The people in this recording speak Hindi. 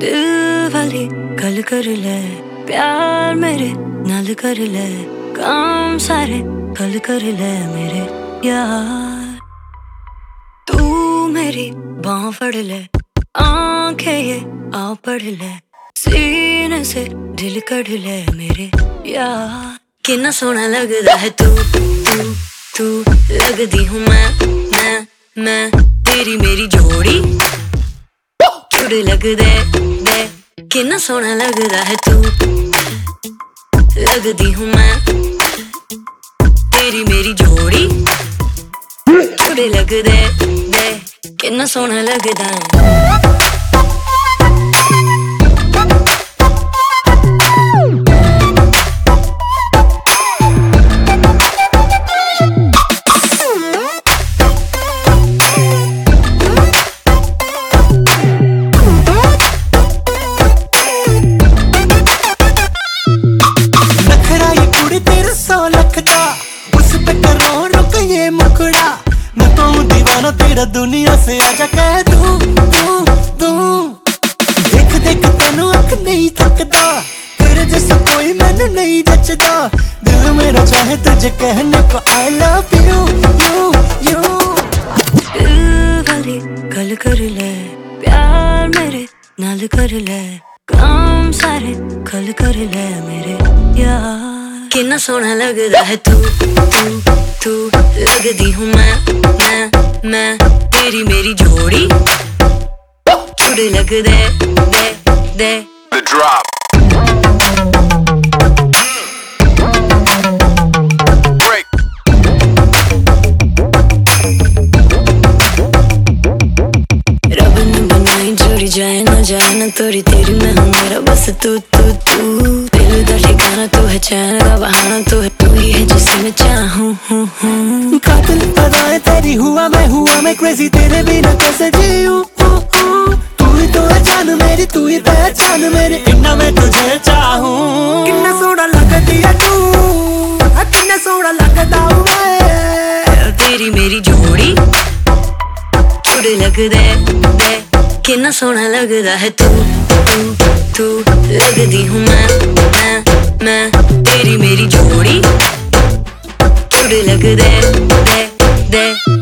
दिल वाली गल कर ले, प्यार मेरे नाल कर ले, काम सारे गल कर ले मेरे यार। तू मेरी बाँह फड़ ले, आंखें ये आ पढ़ ले, सीने से दिल कढ़ ले मेरे यार। कितना सोना लगदा है तू तू तू, लगदी हूँ मैं तेरी मेरी जोड़ी। जुड़ लग दे कितना सोना लगदा है तू, लगदी हूँ मैं तेरी मेरी जोड़ी। जुड़ लग दे कितना सोना लगदा है। उस पे करो रुक ये मुखड़ा, मैं तो हूँ दीवाना तेरा, दुनिया से आजा कह दूं देख देख तेनू अख नहीं थकदा, तेरे जैसा कोई मैनू नहीं जचदा। दिल मेरा चाहे तुझे कहने को I love you you। दिल वाली गल कर ले, प्यार मेरे नाल कर ले, काम सारे गल कर ले मेरे यार। कितना सोना लगदा है तू तू तू, लगदी हूँ मैं तेरी मेरी जोड़ी। जुड़ लग दे The drop. Break. रब ने बनाई जोड़ी, जाए ना तोरी तेरी मैं हूँ मेरा बस तू दिल दा ठिकाना तू है, चैन का बहाना तू है, तू ही है जिसे मैं चाहूँ। कातिल अदाएं तेरी हुआ मैं क्रेजी तेरे बिना कैसे जीऊं। तू ही तो है जान मेरी, तू ही पहचान मेरी, इतना मैं तुझे चाहूं। कितना सोना लगदी है तू, कितना सोना लगदा हूँ मैं तेरी मेरी जोड़ी। जुड़ लग दे कितना सोना लगदा है तू तू लगदी हूँ मैं तेरी मेरी जोड़ी। जुड़ लग दे